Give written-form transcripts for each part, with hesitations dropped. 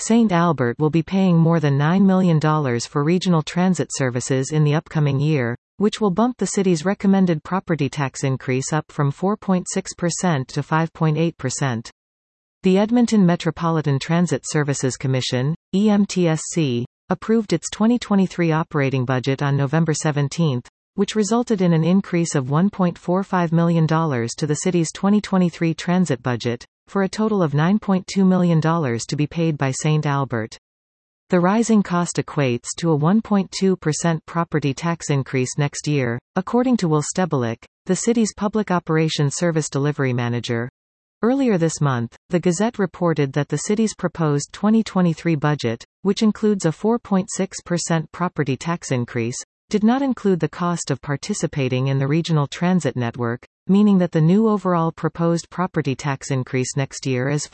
St. Albert will be paying more than $9 million for regional transit services in the upcoming year, which will bump the city's recommended property tax increase up from 4.6% to 5.8%. The Edmonton Metropolitan Transit Services Commission, EMTSC, approved its 2023 operating budget on November 17, which resulted in an increase of $1.45 million to the city's 2023 transit budget, for a total of $9.2 million to be paid by St. Albert. The rising cost equates to a 1.2% property tax increase next year, according to Will Stebelik, the city's public operations service delivery manager. Earlier this month, the Gazette reported that the city's proposed 2023 budget, which includes a 4.6% property tax increase, did not include the cost of participating in the regional transit network, meaning that the new overall proposed property tax increase next year is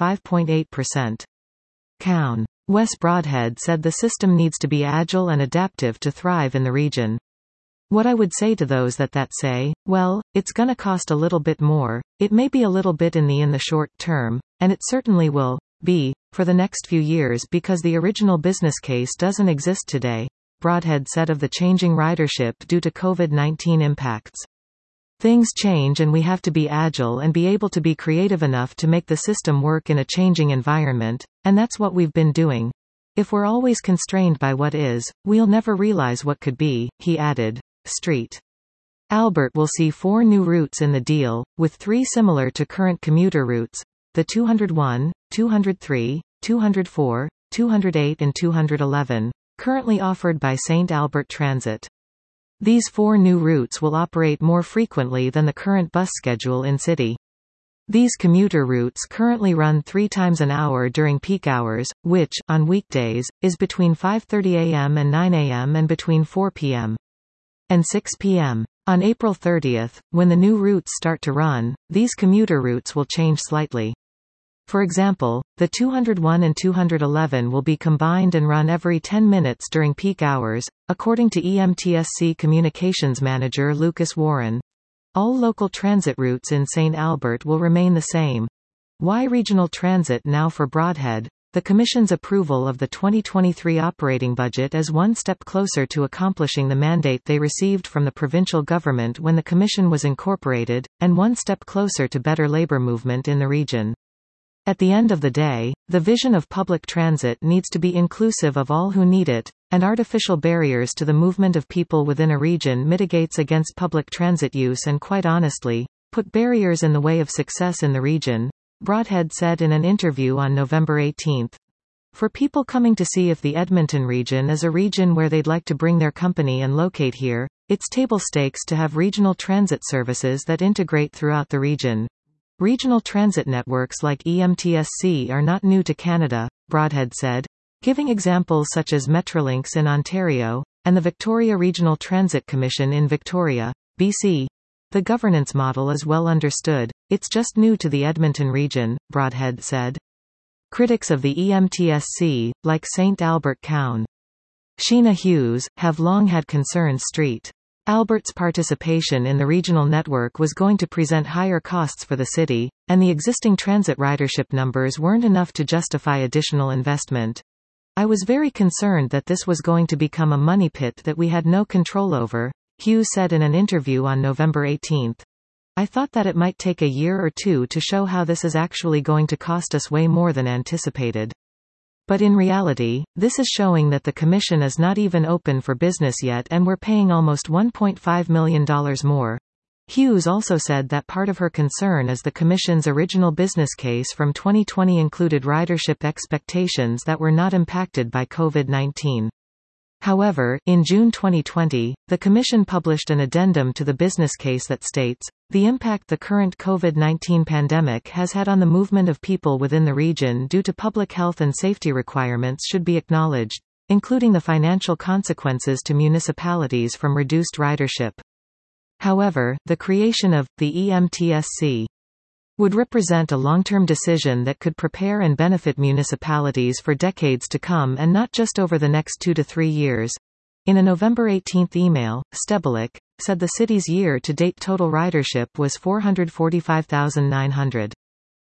5.8%. Cown. Wes Broadhead said the system needs to be agile and adaptive to thrive in the region. What I would say to those that say, well, it's gonna cost a little bit more, it may be a little bit in the short term, and it certainly will be, for the next few years because the original business case doesn't exist today, Broadhead said of the changing ridership due to COVID-19 impacts. Things change and we have to be agile and be able to be creative enough to make the system work in a changing environment, and that's what we've been doing. If we're always constrained by what is, we'll never realize what could be, he added. St. Albert will see 4 new routes in the deal, with 3 similar to current commuter routes, the 201, 203, 204, 208 and 211, currently offered by St. Albert Transit. These 4 new routes will operate more frequently than the current bus schedule in city. These commuter routes currently run 3 times an hour during peak hours, which, on weekdays, is between 5:30 a.m. and 9 a.m. and between 4 p.m. and 6 p.m. On April 30, when the new routes start to run, these commuter routes will change slightly. For example, the 201 and 211 will be combined and run every 10 minutes during peak hours, according to EMTSC Communications Manager Lucas Warren. All local transit routes in St. Albert will remain the same. Why regional transit now for Broadhead? The Commission's approval of the 2023 operating budget is one step closer to accomplishing the mandate they received from the provincial government when the Commission was incorporated, and one step closer to better labor movement in the region. At the end of the day, the vision of public transit needs to be inclusive of all who need it, and artificial barriers to the movement of people within a region mitigates against public transit use and quite honestly, put barriers in the way of success in the region, Broadhead said in an interview on November 18. For people coming to see if the Edmonton region is a region where they'd like to bring their company and locate here, it's table stakes to have regional transit services that integrate throughout the region. Regional transit networks like EMTSC are not new to Canada, Broadhead said, giving examples such as Metrolinx in Ontario, and the Victoria Regional Transit Commission in Victoria, BC. The governance model is well understood, it's just new to the Edmonton region, Broadhead said. Critics of the EMTSC, like St. Albert Cown. Sheena Hughes, have long had concerns St. Albert's participation in the regional network was going to present higher costs for the city, and the existing transit ridership numbers weren't enough to justify additional investment. I was very concerned that this was going to become a money pit that we had no control over, Hughes said in an interview on November 18. I thought that it might take a year or 2 to show how this is actually going to cost us way more than anticipated. But in reality, this is showing that the Commission is not even open for business yet and we're paying almost $1.5 million more. Hughes also said that part of her concern is the Commission's original business case from 2020 included ridership expectations that were not impacted by COVID-19. However, in June 2020, the Commission published an addendum to the business case that states, the impact the current COVID-19 pandemic has had on the movement of people within the region due to public health and safety requirements should be acknowledged, including the financial consequences to municipalities from reduced ridership. However, the creation of the EMTSC would represent a long-term decision that could prepare and benefit municipalities for decades to come and not just over the next 2 to 3 years. In a November 18 email, Stebelik said the city's year-to-date total ridership was 445,900.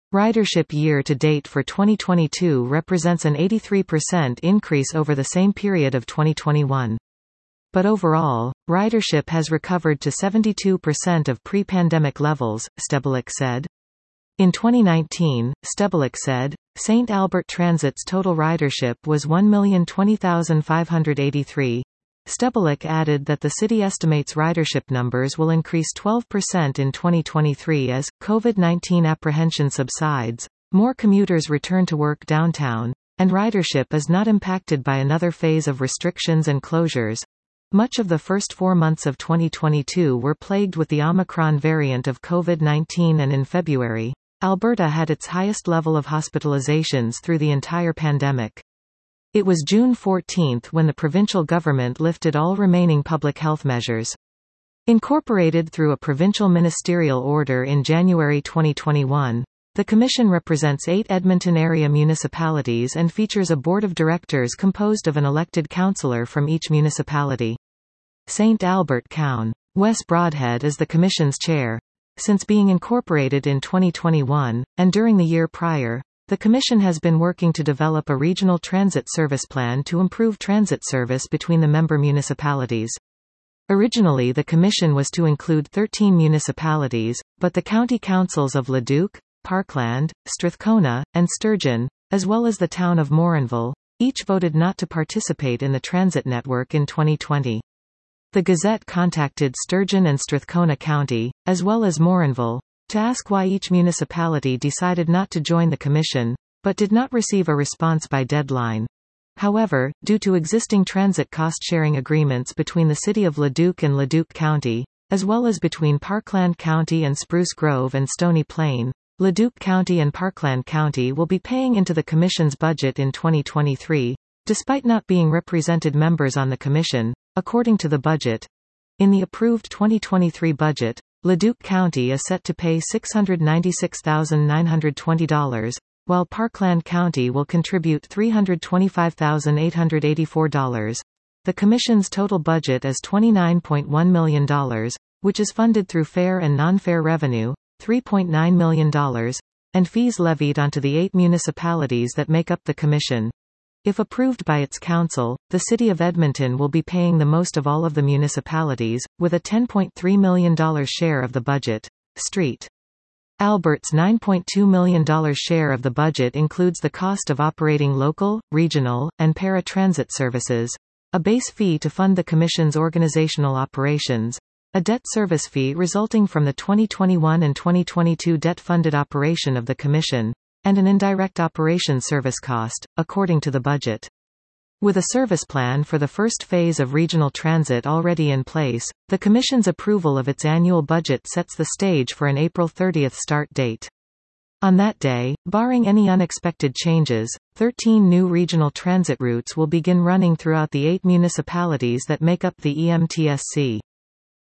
Ridership year-to-date for 2022 represents an 83% increase over the same period of 2021. But overall, ridership has recovered to 72% of pre-pandemic levels, Stebulek said. In 2019, Stebulek said, St. Albert Transit's total ridership was 1,020,583. Stebulek added that the city estimates ridership numbers will increase 12% in 2023 as COVID-19 apprehension subsides, more commuters return to work downtown, and ridership is not impacted by another phase of restrictions and closures. Much of the first 4 months of 2022 were plagued with the Omicron variant of COVID-19, and in February, Alberta had its highest level of hospitalizations through the entire pandemic. It was June 14 when the provincial government lifted all remaining public health measures. Incorporated through a provincial ministerial order in January 2021, the Commission represents 8 Edmonton area municipalities and features a board of directors composed of an elected councillor from each municipality. St. Albert Coun. Wes Broadhead is the Commission's chair. Since being incorporated in 2021, and during the year prior, the Commission has been working to develop a regional transit service plan to improve transit service between the member municipalities. Originally the Commission was to include 13 municipalities, but the county councils of Leduc, Parkland, Strathcona, and Sturgeon, as well as the town of Morinville, each voted not to participate in the transit network in 2020. The Gazette contacted Sturgeon and Strathcona County, as well as Morinville, to ask why each municipality decided not to join the Commission, but did not receive a response by deadline. However, due to existing transit cost-sharing agreements between the City of Leduc and Leduc County, as well as between Parkland County and Spruce Grove and Stony Plain, Leduc County and Parkland County will be paying into the Commission's budget in 2023, despite not being represented members on the Commission, according to the budget. In the approved 2023 budget, Leduc County is set to pay $696,920, while Parkland County will contribute $325,884. The Commission's total budget is $29.1 million, which is funded through fair and non-fair revenue, $3.9 million, and fees levied onto the 8 municipalities that make up the Commission. If approved by its council, the City of Edmonton will be paying the most of all of the municipalities, with a $10.3 million share of the budget. St. Albert's $9.2 million share of the budget includes the cost of operating local, regional, and para-transit services, a base fee to fund the Commission's organizational operations, a debt service fee resulting from the 2021 and 2022 debt-funded operation of the Commission, and an indirect operation service cost, according to the budget. With a service plan for the first phase of regional transit already in place, the Commission's approval of its annual budget sets the stage for an April 30 start date. On that day, barring any unexpected changes, 13 new regional transit routes will begin running throughout the 8 municipalities that make up the EMTSC.